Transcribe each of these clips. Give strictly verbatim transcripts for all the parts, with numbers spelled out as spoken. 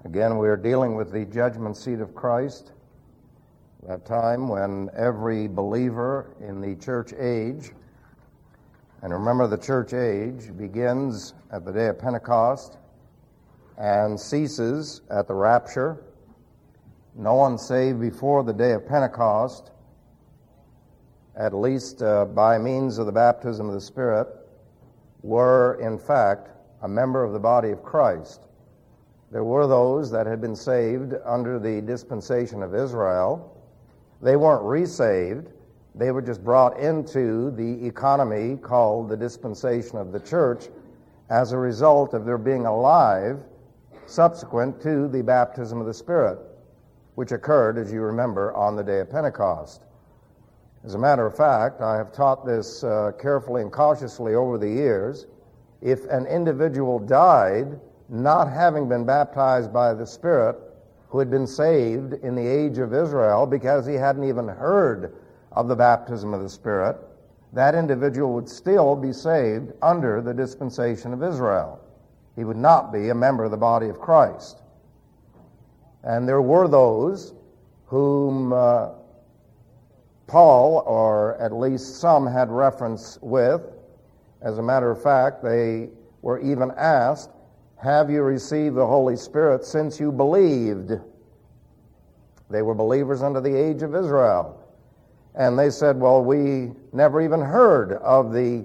Again, we are dealing with the judgment seat of Christ, that time when every believer in the church age, and remember the church age begins at the day of Pentecost and ceases at the rapture. No one saved before the day of Pentecost, at least uh, by means of the baptism of the Spirit, were in fact a member of the body of Christ. There were those that had been saved under the dispensation of Israel. They weren't resaved. They were just brought into the economy called the dispensation of the church as a result of their being alive subsequent to the baptism of the Spirit, which occurred, as you remember, on the day of Pentecost. As a matter of fact, I have taught this uh, carefully and cautiously over the years. If an individual died not having been baptized by the Spirit, who had been saved in the age of Israel because he hadn't even heard of the baptism of the Spirit, that individual would still be saved under the dispensation of Israel. He would not be a member of the body of Christ. And there were those whom uh, Paul, or at least some, had reference with. As a matter of fact, they were even asked, "Have you received the Holy Spirit since you believed?" They were believers under the age of Israel. And they said, well, we never even heard of the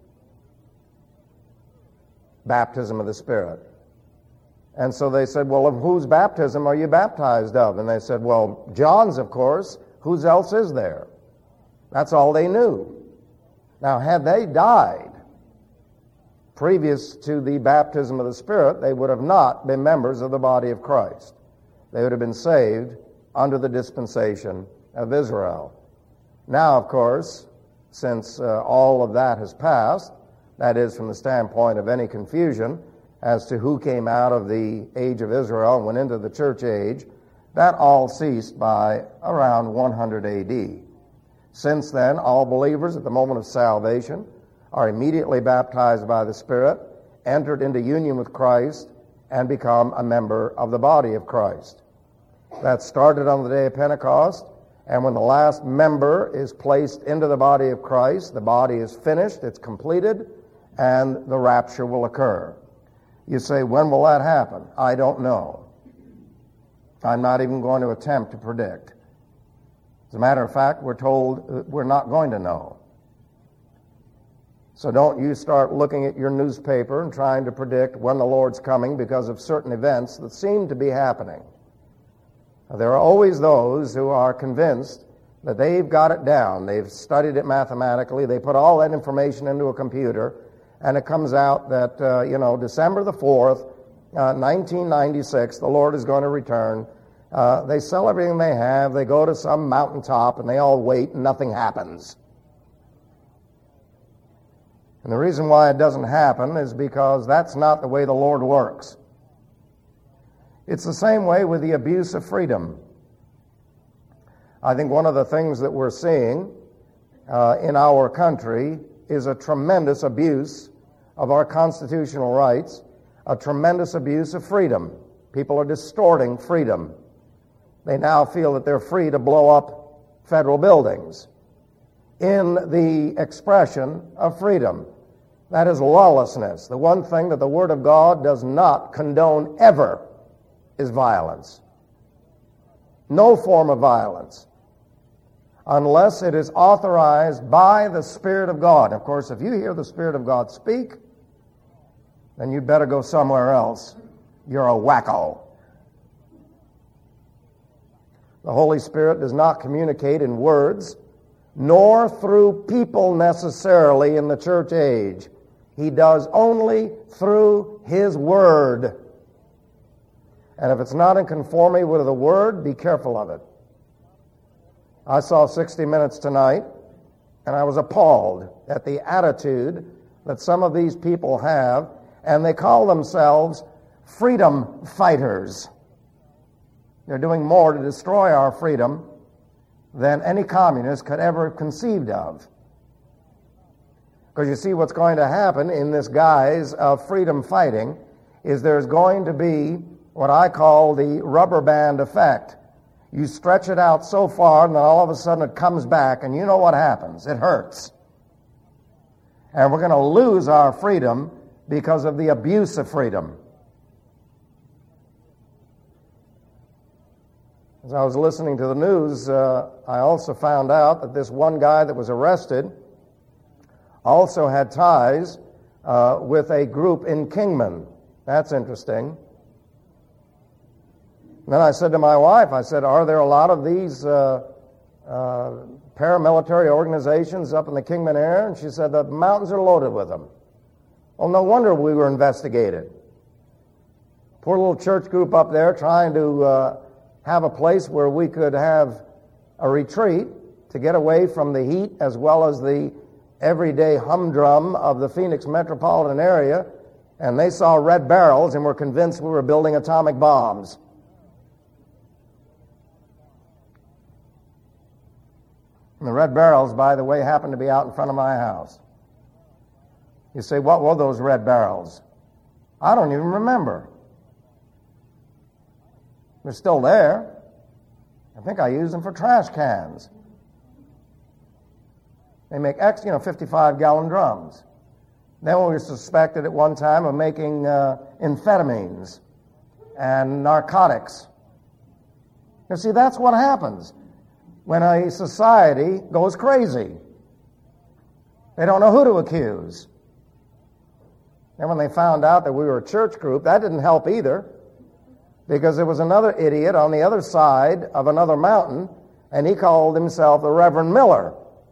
baptism of the Spirit. And so they said, well, of whose baptism are you baptized of? And they said, well, John's, of course. Whose else is there? That's all they knew. Now, had they died previous to the baptism of the Spirit, they would have not been members of the body of Christ. They would have been saved under the dispensation of Israel. Now, of course, since uh, all of that has passed, that is from the standpoint of any confusion as to who came out of the age of Israel and went into the church age, that all ceased by around one hundred A D. Since then, all believers at the moment of salvation are immediately baptized by the Spirit, entered into union with Christ, and become a member of the body of Christ. That started on the day of Pentecost, and when the last member is placed into the body of Christ, the body is finished, it's completed, and the rapture will occur. You say, when will that happen? I don't know. I'm not even going to attempt to predict. As a matter of fact, we're told we're not going to know. So don't you start looking at your newspaper and trying to predict when the Lord's coming because of certain events that seem to be happening. There are always those who are convinced that they've got it down. They've studied it mathematically. They put all that information into a computer, and it comes out that, uh, you know, December the fourth, uh, nineteen ninety-six, the Lord is going to return. Uh, they sell everything they have. They go to some mountaintop, and they all wait, and nothing happens. And the reason why it doesn't happen is because that's not the way the Lord works. It's the same way with the abuse of freedom. I think one of the things that we're seeing uh, in our country is a tremendous abuse of our constitutional rights, a tremendous abuse of freedom. People are distorting freedom. They now feel that they're free to blow up federal buildings in the expression of freedom. That is lawlessness. The one thing that the Word of God does not condone ever is violence. No form of violence, unless it is authorized by the Spirit of God. Of course, if you hear the Spirit of God speak, then you'd better go somewhere else. You're a wacko. The Holy Spirit does not communicate in words, nor through people necessarily in the church age. He does only through His Word. And if it's not in conformity with the Word, be careful of it. I saw sixty minutes tonight, and I was appalled at the attitude that some of these people have, and they call themselves freedom fighters. They're doing more to destroy our freedom than any communist could ever have conceived of. Because you see, what's going to happen in this guise of freedom fighting is there's going to be what I call the rubber band effect. You stretch it out so far, and then all of a sudden it comes back, and you know what happens. It hurts. And we're going to lose our freedom because of the abuse of freedom. As I was listening to the news, uh, I also found out that this one guy that was arrested also had ties uh, with a group in Kingman. That's interesting. And then I said to my wife, I said, are there a lot of these uh, uh, paramilitary organizations up in the Kingman area? And she said, the mountains are loaded with them. Well, no wonder we were investigated. Poor little church group up there trying to uh, have a place where we could have a retreat to get away from the heat as well as the everyday humdrum of the Phoenix metropolitan area, and they saw red barrels and were convinced we were building atomic bombs. And the red barrels, by the way, happened to be out in front of my house. You say, what were those red barrels? I don't even remember. They're still there. I think I used them for trash cans. They make, X, you know, fifty-five gallon drums. Then we were suspected at one time of making uh, amphetamines and narcotics. You see, that's what happens when a society goes crazy. They don't know who to accuse. And when they found out that we were a church group, that didn't help either, because there was another idiot on the other side of another mountain, and he called himself the Reverend Miller.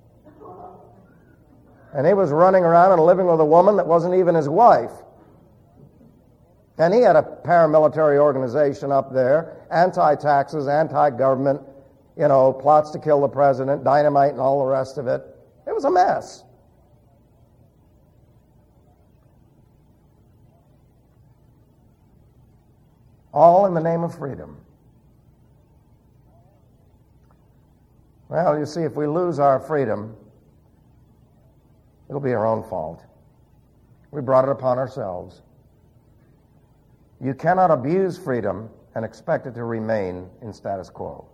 And he was running around and living with a woman that wasn't even his wife. And he had a paramilitary organization up there, anti-taxes, anti-government, you know, plots to kill the president, dynamite and all the rest of it. It was a mess. All in the name of freedom. Well, you see, if we lose our freedom, it'll be our own fault. We brought it upon ourselves. You cannot abuse freedom and expect it to remain in status quo.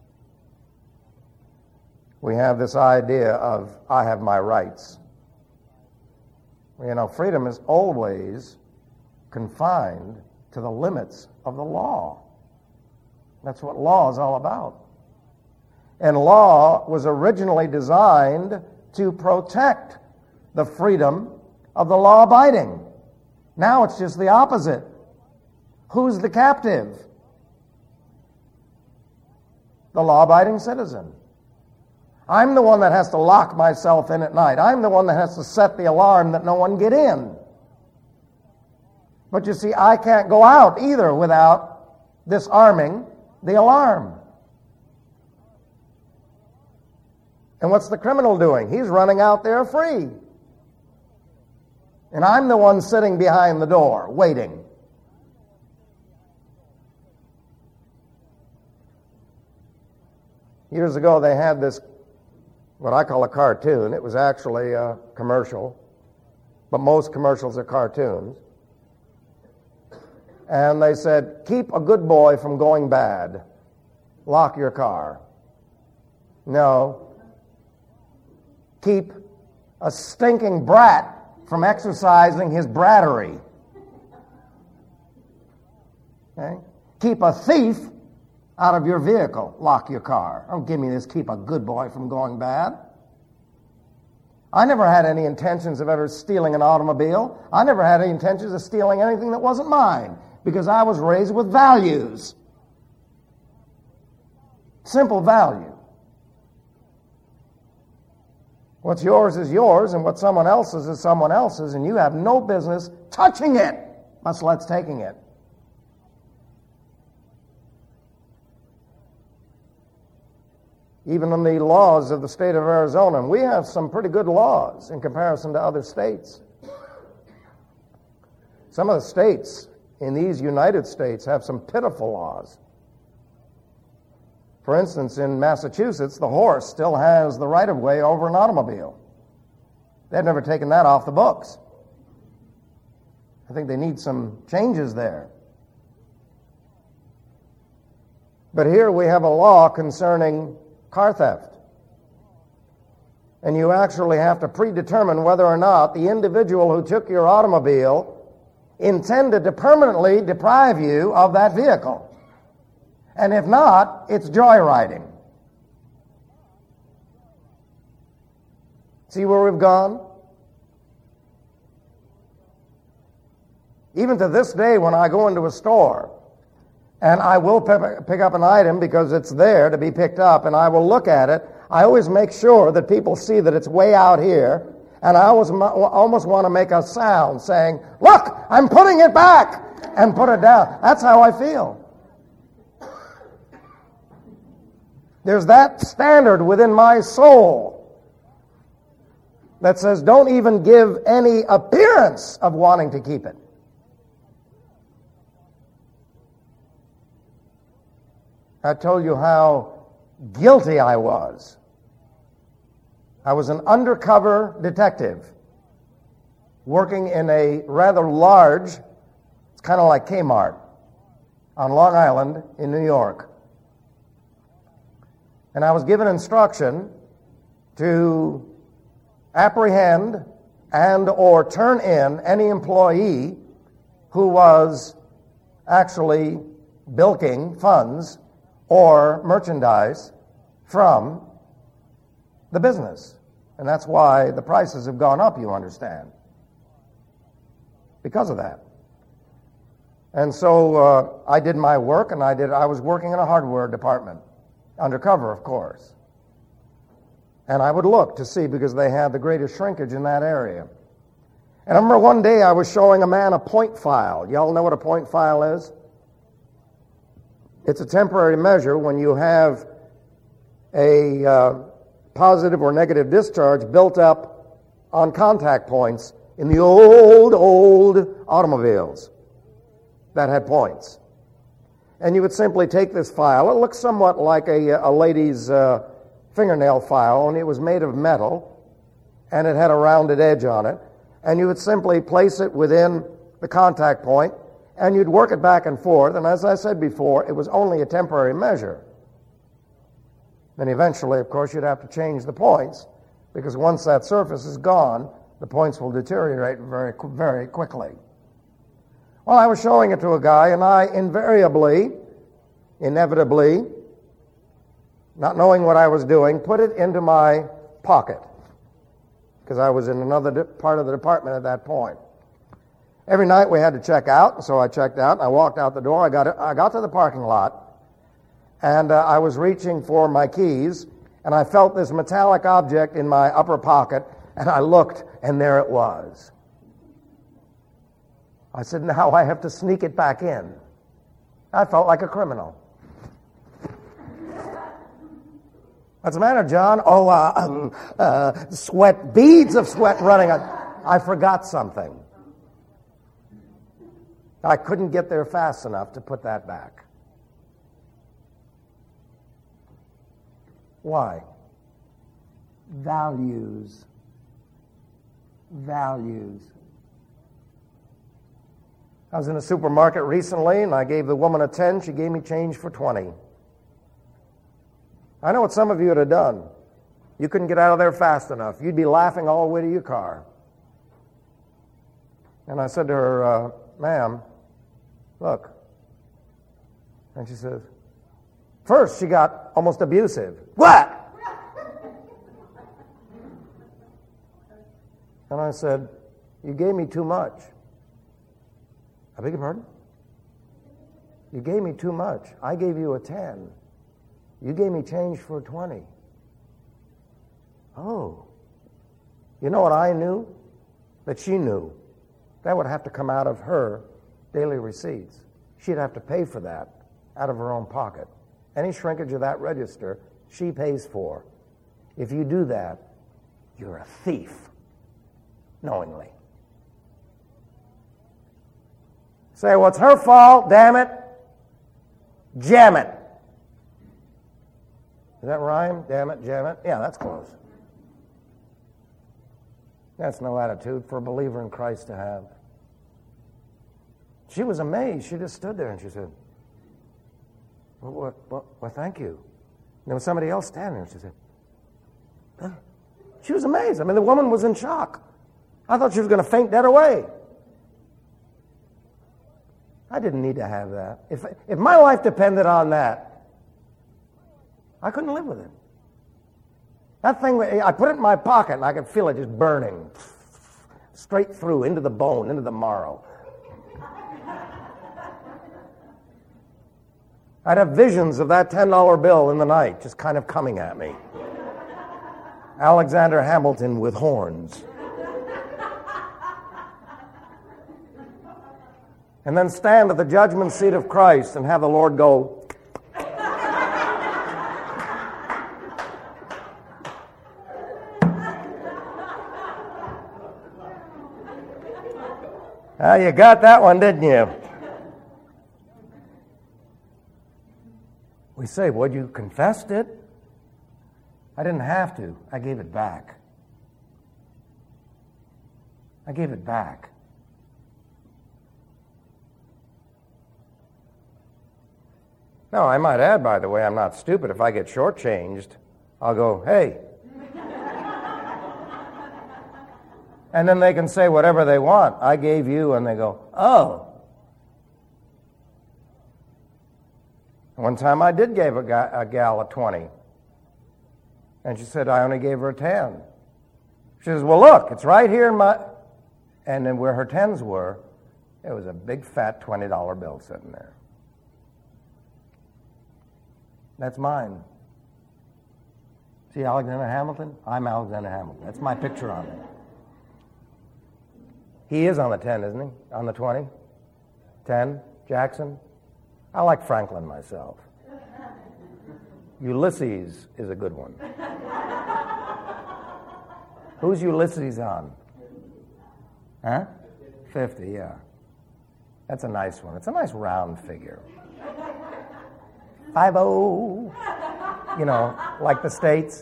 We have this idea of, I have my rights. You know, freedom is always confined to the limits of the law. That's what law is all about. And law was originally designed to protect the freedom of the law-abiding. Now it's just the opposite. Who's the captive? The law-abiding citizen. I'm the one that has to lock myself in at night. I'm the one that has to set the alarm that no one get in. But you see, I can't go out either without disarming the alarm. And what's the criminal doing? He's running out there free. And I'm the one sitting behind the door, waiting. Years ago, they had this, what I call a cartoon. It was actually a commercial, but most commercials are cartoons. And they said, keep a good boy from going bad. Lock your car. No. Keep a stinking brat from exercising his brattery. Okay? Keep a thief out of your vehicle. Lock your car. Don't give me this, keep a good boy from going bad. I never had any intentions of ever stealing an automobile. I never had any intentions of stealing anything that wasn't mine, because I was raised with values. Simple value. What's yours is yours, and what someone else's is someone else's, and you have no business touching it, much less taking it. Even in the laws of the state of Arizona, and we have some pretty good laws in comparison to other states. Some of the states in these United States have some pitiful laws. For instance, in Massachusetts, the horse still has the right-of-way over an automobile. They've never taken that off the books. I think they need some changes there. But here we have a law concerning car theft. And you actually have to predetermine whether or not the individual who took your automobile intended to permanently deprive you of that vehicle. And if not, it's joyriding. See where we've gone? Even to this day, when I go into a store, and I will pick up an item because it's there to be picked up, and I will look at it, I always make sure that people see that it's way out here, and I always almost want to make a sound saying, "Look, I'm putting it back," and put it down. That's how I feel. There's that standard within my soul that says don't even give any appearance of wanting to keep it. I told you how guilty I was. I was an undercover detective working in a rather large, it's kind of like Kmart, on Long Island in New York. And I was given instruction to apprehend and or turn in any employee who was actually bilking funds or merchandise from the business. And that's why the prices have gone up, you understand, because of that. And so uh, I did my work, and I did. I was working in a hardware department, undercover, of course. And I would look to see, because they had the greatest shrinkage in that area. And I remember one day I was showing a man a point file. Y'all know what a point file is? It's a temporary measure when you have a uh, positive or negative discharge built up on contact points in the old, old automobiles that had points. And you would simply take this file. It looks somewhat like a, a lady's uh, fingernail file, only it was made of metal, and it had a rounded edge on it. And you would simply place it within the contact point, and you'd work it back and forth. And as I said before, it was only a temporary measure. Then eventually, of course, you'd have to change the points, because once that surface is gone, the points will deteriorate very, very quickly. Well, I was showing it to a guy, and I invariably, inevitably, not knowing what I was doing, put it into my pocket, because I was in another de- part of the department at that point. Every night we had to check out, so I checked out. I walked out the door. I got I got to the parking lot, and uh, I was reaching for my keys, and I felt this metallic object in my upper pocket, and I looked, and there it was. I said, now I have to sneak it back in. I felt like a criminal. What's the matter, John? Oh, uh, um, uh, sweat, beads of sweat running. I, I forgot something. I couldn't get there fast enough to put that back. Why? Values. Values. I was in a supermarket recently, and I gave the woman a ten. She gave me change for twenty. I know what some of you would have done. You couldn't get out of there fast enough. You'd be laughing all the way to your car. And I said to her, uh, ma'am, look. And she says, first she got almost abusive. What? And I said, you gave me too much. I beg your pardon? You gave me too much. I gave you a ten. You gave me change for twenty. Oh. You know what I knew? That she knew. That would have to come out of her daily receipts. She'd have to pay for that out of her own pocket. Any shrinkage of that register, she pays for. If you do that, you're a thief, knowingly. Say, well, it's her fault, damn it. Jam it. Does that rhyme? Damn it, jam it? Yeah, that's close. That's no attitude for a believer in Christ to have. She was amazed. She just stood there and she said, Well, well, well, well thank you. And there was somebody else standing there. She said, huh? She was amazed. I mean, the woman was in shock. I thought she was going to faint dead away. I didn't need to have that. If, if my life depended on that, I couldn't live with it. That thing, I put it in my pocket and I could feel it just burning straight through, into the bone, into the marrow. I'd have visions of that ten dollar bill in the night just kind of coming at me. Alexander Hamilton with horns. And then stand at the judgment seat of Christ and have the Lord go, ah, you got that one, didn't you? We say, well, you confessed it? I didn't have to. I gave it back. I gave it back. No, I might add, by the way, I'm not stupid. If I get shortchanged, I'll go, hey. And then they can say whatever they want. I gave you, and they go, oh. One time I did give a, guy, a gal a twenty. And she said, I only gave her a ten. She says, well, look, it's right here in my... And then where her tens were, it was a big, fat twenty dollar bill sitting there. That's mine. See Alexander Hamilton? I'm Alexander Hamilton. That's my picture on it. He is on the ten, isn't he? On the twenty? ten? Jackson? I like Franklin myself. Ulysses is a good one. Who's Ulysses on? Huh? fifty, yeah. That's a nice one. It's a nice round figure. five oh. You know, like the States.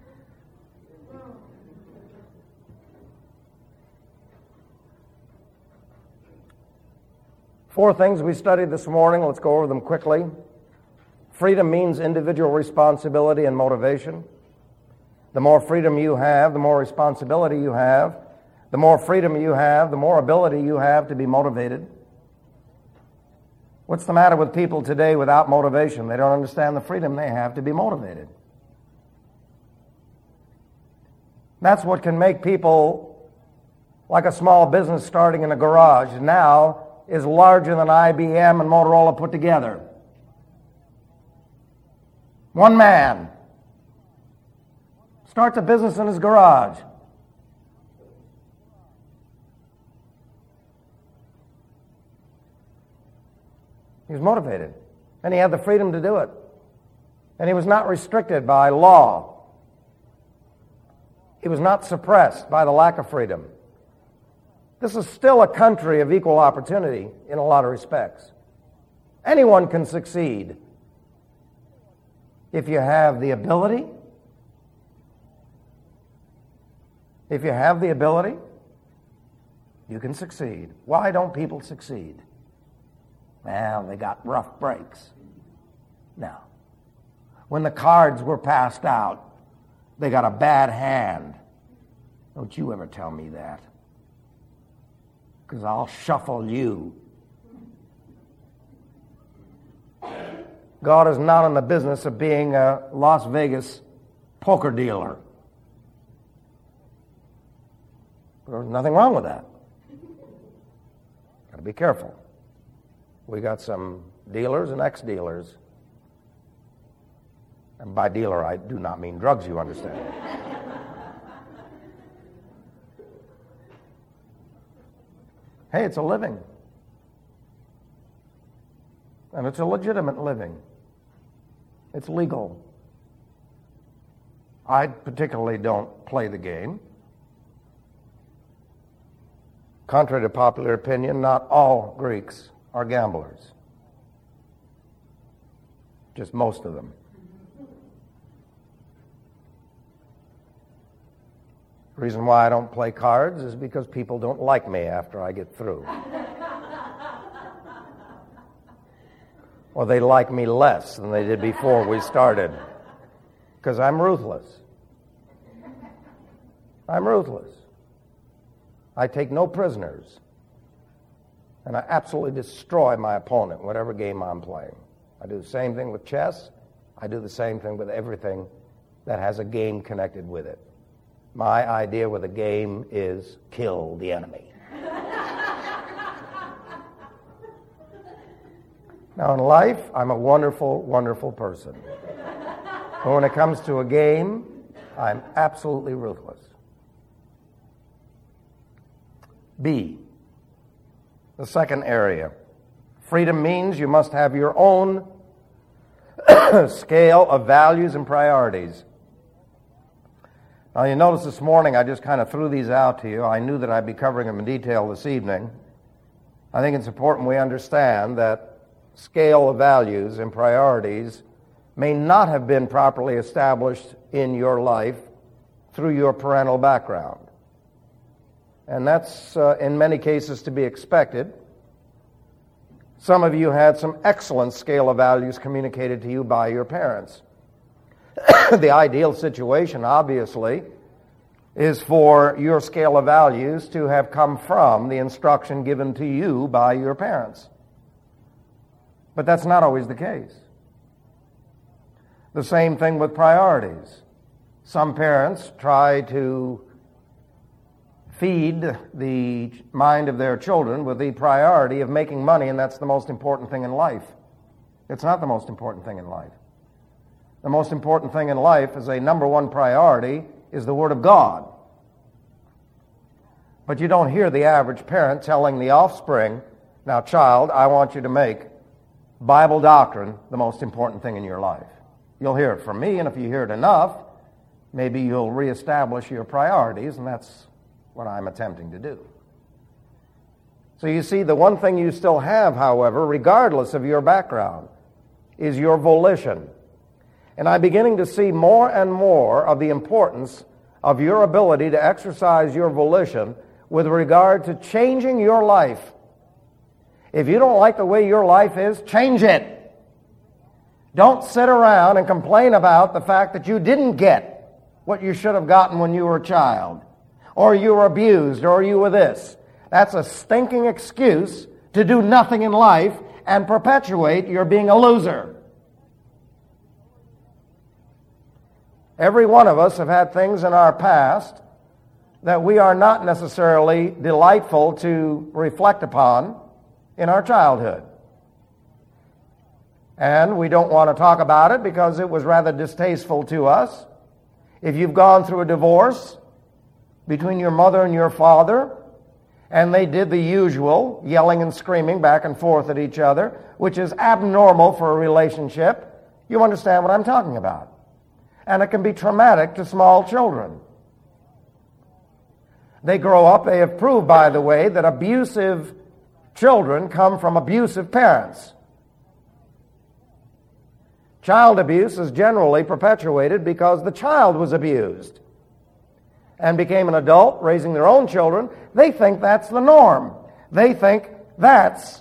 Four things we studied this morning. Let's go over them quickly. Freedom means individual responsibility and motivation. The more freedom you have, the more responsibility you have. The more freedom you have, the more ability you have to be motivated. What's the matter with people today without motivation? They don't understand the freedom they have to be motivated. That's what can make people like a small business starting in a garage now is larger than I B M and Motorola put together. One man starts a business in his garage. He was motivated, and he had the freedom to do it. And he was not restricted by law. He was not suppressed by the lack of freedom. This is still a country of equal opportunity in a lot of respects. Anyone can succeed if you have the ability. If you have the ability, you can succeed. Why don't people succeed? Well, they got rough breaks. No. When the cards were passed out, they got a bad hand. Don't you ever tell me that. Because I'll shuffle you. God is not in the business of being a Las Vegas poker dealer. There's nothing wrong with that. Got to be careful. We got some dealers and ex-dealers. And by dealer, I do not mean drugs, you understand. Hey, it's a living. And it's a legitimate living. It's legal. I particularly don't play the game. Contrary to popular opinion, not all Greeks are gamblers. Just most of them. The reason why I don't play cards is because people don't like me after I get through. or they like me less than they did before we started, because I'm ruthless. I'm ruthless. I take no prisoners, and I absolutely destroy my opponent, whatever game I'm playing. I do the same thing with chess. I do the same thing with everything that has a game connected with it. My idea with a game is kill the enemy. Now, in life, I'm a wonderful, wonderful person. But when it comes to a game, I'm absolutely ruthless. B, the second area. Freedom means you must have your own scale of values and priorities. Now, you notice this morning I just kind of threw these out to you. I knew that I'd be covering them in detail this evening. I think it's important we understand that scale of values and priorities may not have been properly established in your life through your parental background. And that's, uh, in many cases, to be expected. Some of you had some excellent scale of values communicated to you by your parents. The ideal situation, obviously, is for your scale of values to have come from the instruction given to you by your parents. But that's not always the case. The same thing with priorities. Some parents try to feed the mind of their children with the priority of making money, and that's the most important thing in life. It's not the most important thing in life. The most important thing in life as a number one priority is the Word of God. But you don't hear the average parent telling the offspring, now, child, I want you to make Bible doctrine the most important thing in your life. You'll hear it from me, and if you hear it enough, maybe you'll reestablish your priorities, and that's what I'm attempting to do. So you see, the one thing you still have, however, regardless of your background, is your volition. And I'm beginning to see more and more of the importance of your ability to exercise your volition with regard to changing your life. If you don't like the way your life is, change it. Don't sit around and complain about the fact that you didn't get what you should have gotten when you were a child, or you were abused, or you were this. That's a stinking excuse to do nothing in life and perpetuate your being a loser. Every one of us have had things in our past that we are not necessarily delightful to reflect upon in our childhood. And we don't want to talk about it because it was rather distasteful to us. If you've gone through a divorce between your mother and your father, and they did the usual, yelling and screaming back and forth at each other, which is abnormal for a relationship, you understand what I'm talking about. And it can be traumatic to small children. They grow up, they have proved, by the way, that abusive children come from abusive parents. Child abuse is generally perpetuated because the child was abused and became an adult raising their own children. They think that's the norm. They think that's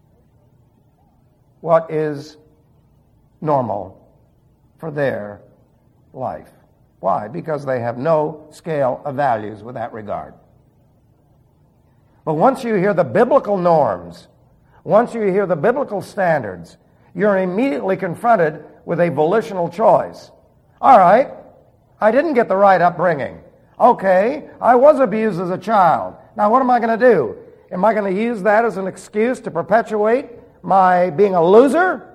what is normal for their life. Why? Because they have no scale of values with that regard. But once you hear the biblical norms, once you hear the biblical standards, you're immediately confronted with a volitional choice. All right, I didn't get the right upbringing. Okay, I was abused as a child. Now what am I going to do? Am I going to use that as an excuse to perpetuate my being a loser?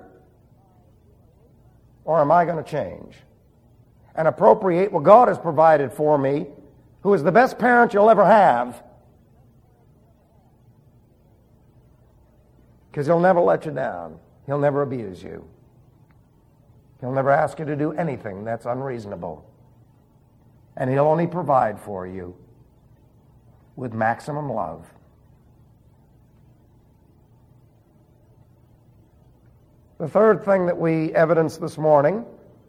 Or am I going to change and appropriate what God has provided for me, who is the best parent you'll ever have? Because He'll never let you down. He'll never abuse you. He'll never ask you to do anything that's unreasonable. And He'll only provide for you with maximum love. The third thing that we evidenced this morning,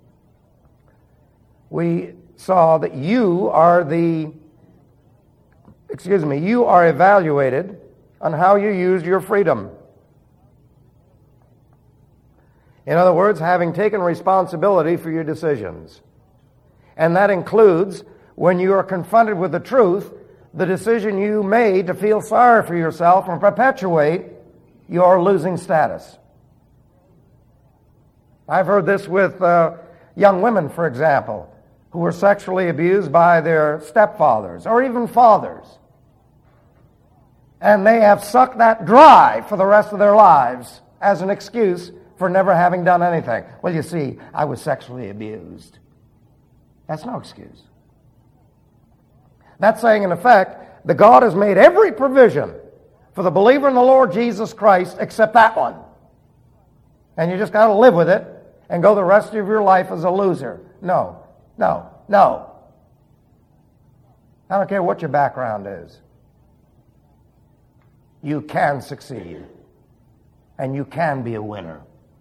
we saw that you are the, excuse me, you are evaluated on how you use your freedom. In other words, having taken responsibility for your decisions. And that includes, when you are confronted with the truth, the decision you made to feel sorry for yourself and perpetuate your losing status. I've heard this with uh, young women, for example, who were sexually abused by their stepfathers or even fathers. And they have sucked that dry for the rest of their lives as an excuse for never having done anything. Well, you see, I was sexually abused. That's no excuse. That's saying, in effect, that God has made every provision for the believer in the Lord Jesus Christ except that one. And you just got to live with it and go the rest of your life as a loser. No, no, no. I don't care what your background is. You can succeed. And you can be a winner.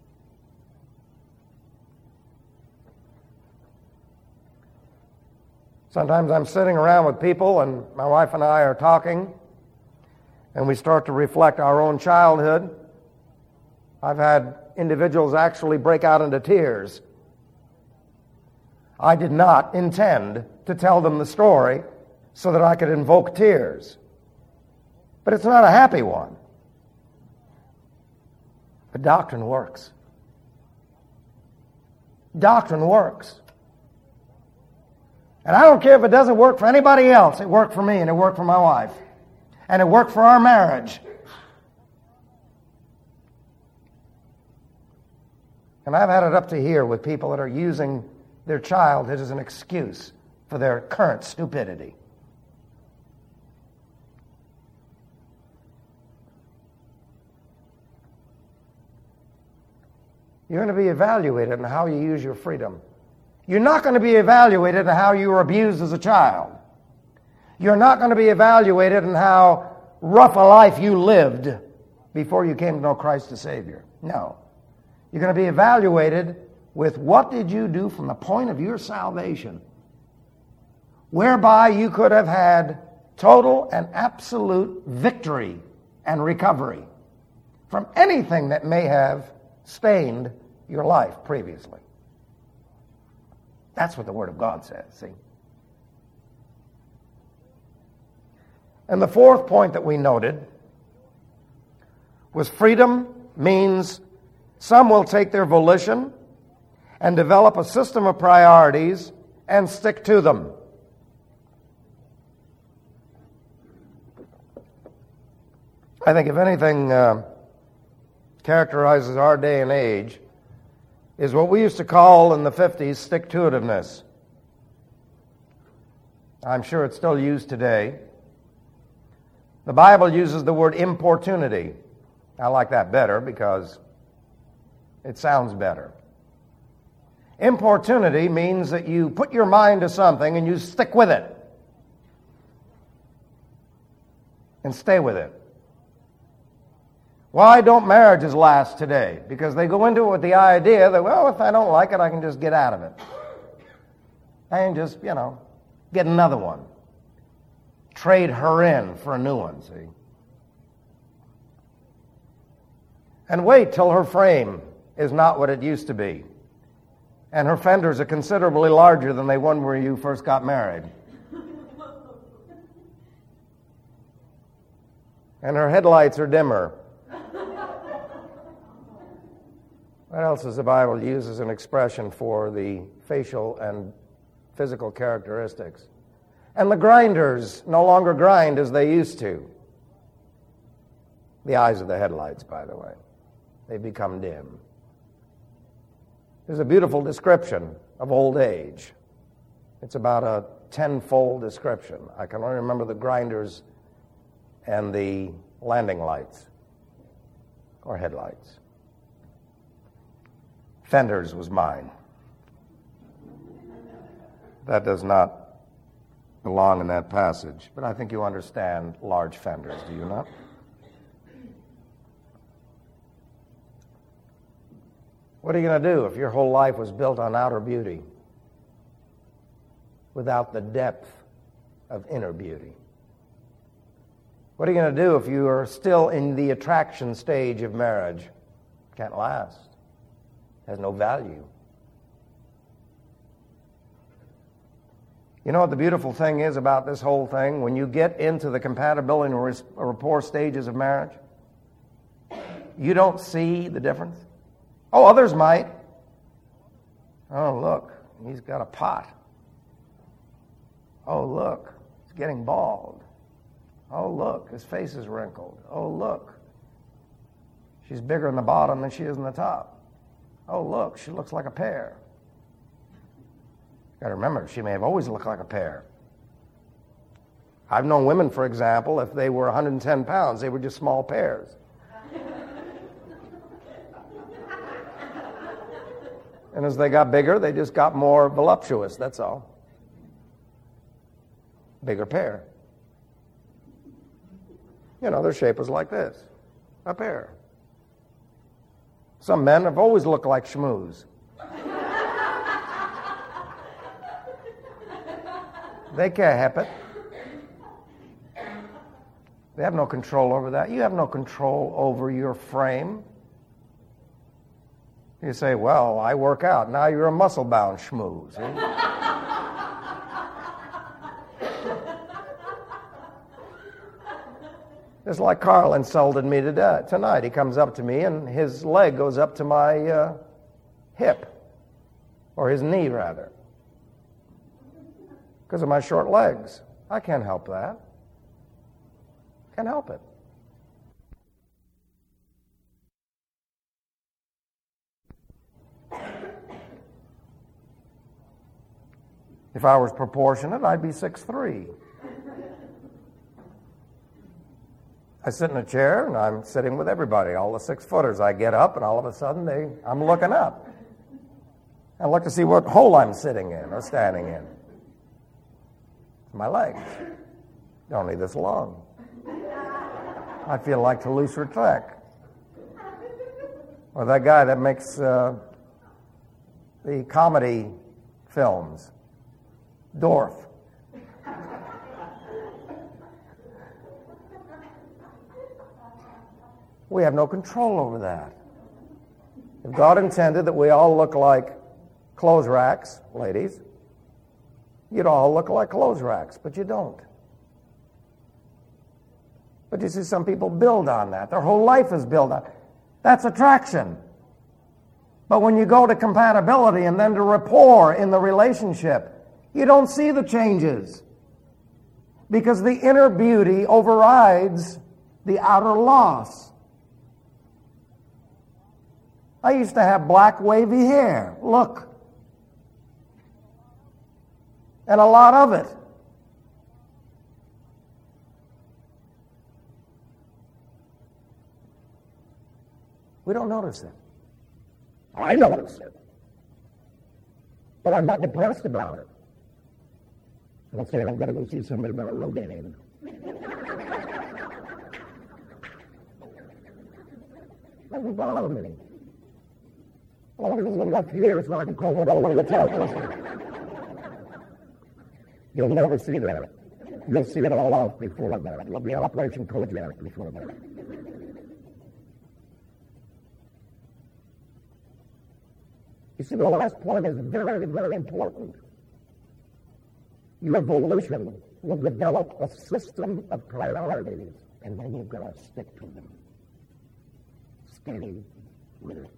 Sometimes I'm sitting around with people and my wife and I are talking and we start to reflect our own childhood. I've had individuals actually break out into tears. I did not intend to tell them the story so that I could invoke tears. But it's not a happy one. But doctrine works. Doctrine works. And I don't care if it doesn't work for anybody else. It worked for me and it worked for my wife. And it worked for our marriage. And I've had it up to here with people that are using their childhood as an excuse for their current stupidity. You're going to be evaluated on how you use your freedom. You're not going to be evaluated on how you were abused as a child. You're not going to be evaluated on how rough a life you lived before you came to know Christ as Savior. No. You're going to be evaluated with what did you do from the point of your salvation, whereby you could have had total and absolute victory and recovery from anything that may have stained your life previously. That's what the Word of God says, see? And the fourth point that we noted was freedom means some will take their volition and develop a system of priorities and stick to them. I think if anything uh, characterizes our day and age, is what we used to call in the fifties stick-to-itiveness. I'm sure it's still used today. The Bible uses the word importunity. I like that better because it sounds better. Importunity means that you put your mind to something and you stick with it. And stay with it. Why don't marriages last today? Because they go into it with the idea that, well, if I don't like it, I can just get out of it. I can just, you know, get another one. Trade her in for a new one, see? And wait till her frame is not what it used to be. And her fenders are considerably larger than they were when you first got married. And her headlights are dimmer. What else does the Bible use as an expression for the facial and physical characteristics? And the grinders no longer grind as they used to. The eyes of the headlights, by the way. They become dim. There's a beautiful description of old age. It's about a tenfold description. I can only remember the grinders and the landing lights or headlights. Fenders was mine. That does not belong in that passage, but I think you understand large fenders, do you not? What are you going to do if your whole life was built on outer beauty without the depth of inner beauty? What are you going to do if you are still in the attraction stage of marriage? Can't last. has no value. You know what the beautiful thing is about this whole thing? When you get into the compatibility and rapport stages of marriage, you don't see the difference. Oh, others might. Oh, look, he's got a pot. Oh, look, he's getting bald. Oh, look, his face is wrinkled. Oh, look, she's bigger in the bottom than she is in the top. Oh, look, she looks like a pear. Got to remember, she may have always looked like a pear. I've known women, for example, if they were one hundred ten pounds, they were just small pears. And as they got bigger, they just got more voluptuous, that's all. Bigger pear. You know, their shape was like this, a pear. Some men have always looked like schmooze. They can't help it. They have no control over that. You have no control over your frame. You say, well, I work out. Now you're a muscle-bound schmooze. Eh? It's like Carl insulted me today, tonight. He comes up to me and his leg goes up to my uh, hip, or his knee, rather, because of my short legs. I can't help that. Can't help it. If I was proportionate, I'd be six three. I sit in a chair, and I'm sitting with everybody, all the six-footers. I get up, and all of a sudden, they, I'm looking up. I look to see what hole I'm sitting in or standing in. My legs. They're only this long. I feel like Toulouse-Lautrec. Or that guy that makes uh, the comedy films. Dorf. We have no control over that. If God intended that we all look like clothes racks, ladies, you'd all look like clothes racks, but you don't. But you see, some people build on that. Their whole life is built on. That's attraction. But when you go to compatibility and then to rapport in the relationship, you don't see the changes because the inner beauty overrides the outer loss. I used to have black wavy hair. Look. And a lot of it. We don't notice it. I notice it. But I'm not depressed about it. Let's say I'm going to go see somebody about a Rogaine. That was all me. All I was left here is what I can call it all the way to tell. You'll never see that. You'll see it all off before that. You'll be an operation code there before that. You see, the last point is very, very important. Your evolution will develop a system of priorities, and then you've got to stick to them. Stay with it.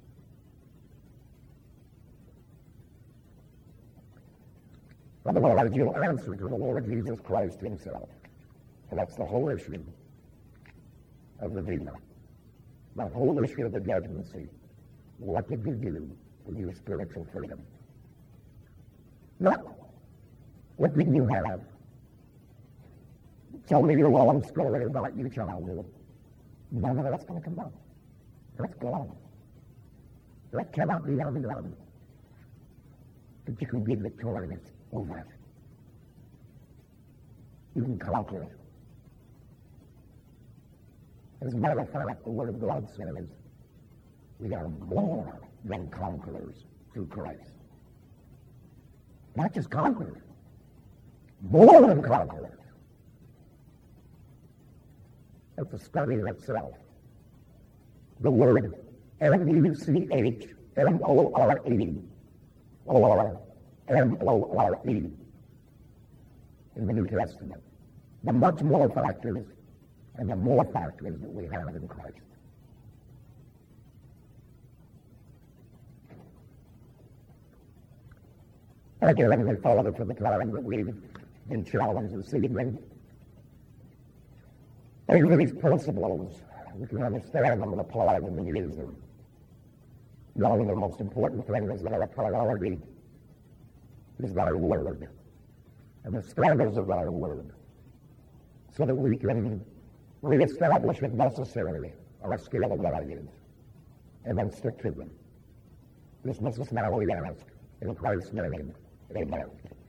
Otherwise, you'll answer to the Lord Jesus Christ himself. And that's the whole issue of the video. The whole issue of the judgment seat. What did you do with your spiritual freedom? Not what did you have? Tell me your long story about your childhood. None of that's going to come out. Let's go on. Let cannot be on the ground. But you can be victorious over it. You can conquer it. As a matter of fact, the Word of God says, we are more than conquerors through Christ. Not just conquerors, more than conquerors. That's a study in itself. The word L U C H M O R E, or M O R E in the New Testament. The much more factors and the more factors that we have in Christ. Again, we follow from the time that we've been challenged this evening. Over these principles, we can understand them and apply them and use them. Knowing the most important thing is that our priority is our word and the standards of our word, so that we can reestablish if necessary our scale values and then stick to them. This message now we ask in Christ's name. Amen.